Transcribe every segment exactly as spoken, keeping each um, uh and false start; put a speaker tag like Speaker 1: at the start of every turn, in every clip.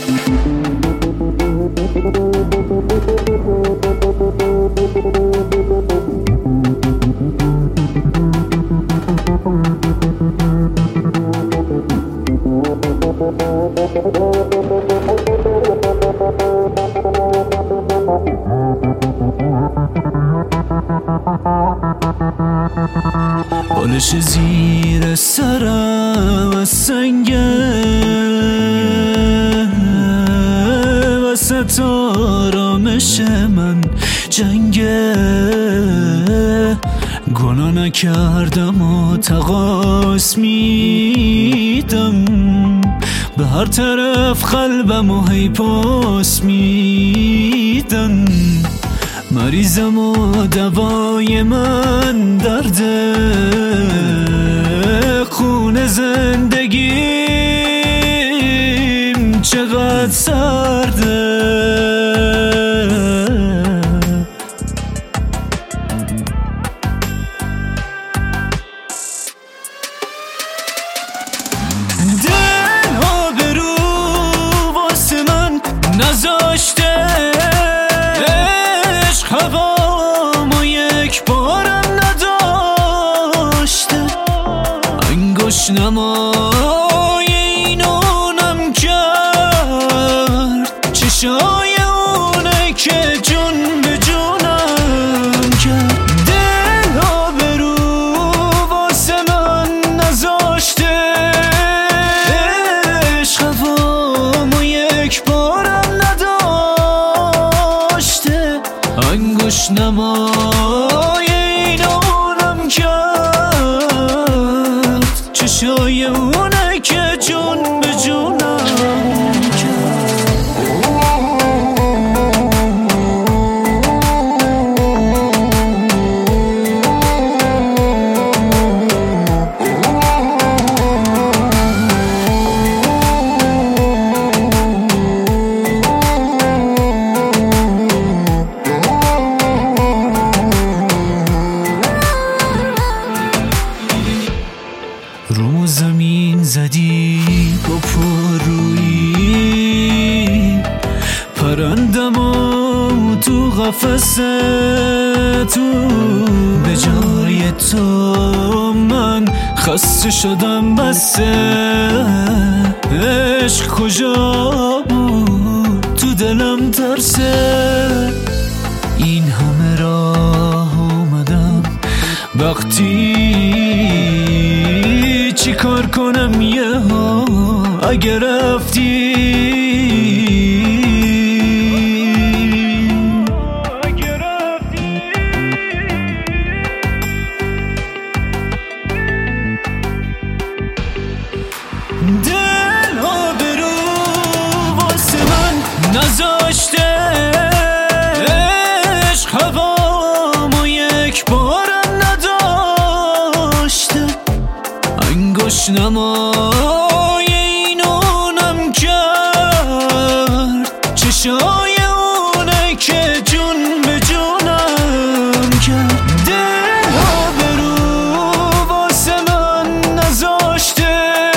Speaker 1: بالش زیر سرم از سنگه وسط آرامش من جنگه گناه نکردم و تقاص میدم به هر طرف قلبم و هی پاس میدم مریضم و دوای من درده خون زندگیم چقدر سرده دل آبرو واسه من نذاشته عشق هوامو یک بارم نداشته انگوش نمای اینونم کرد چشای اونه که جون به جونم کرد دل آبرو واسه من نذاشته عشق هوامو یک بارم نداشته انگوش نمای اینونم کرد چشای اونه که جون به جونم کرد رو زمین زدی با پرویی پرندم و تو قفس تو به جای تو من خسته شدم بسه عشق کجا بود تو دلم ترسه این همه راه اومدم وقتی چی کار کنم یه ها اگه رفتی دل آبرو واسه من نذاشته عشق هوامو یک بارم نداشته انگوش نمای اینونم کرد چشای اونه که جون به جونم کرد دل آبرو واسه من نذاشته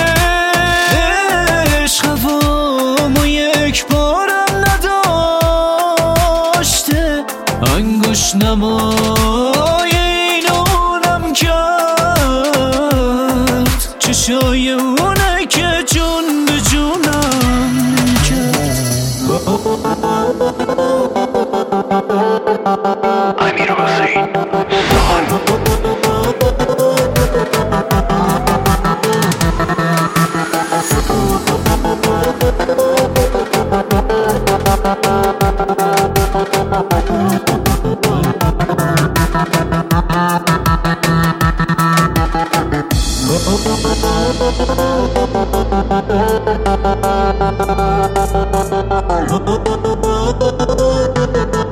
Speaker 1: عشق هوامو یک بارم نداشته انگوش نمای اینونم کرد چشای اونه که جون به جونم کرد
Speaker 2: امیر حسین
Speaker 1: سهان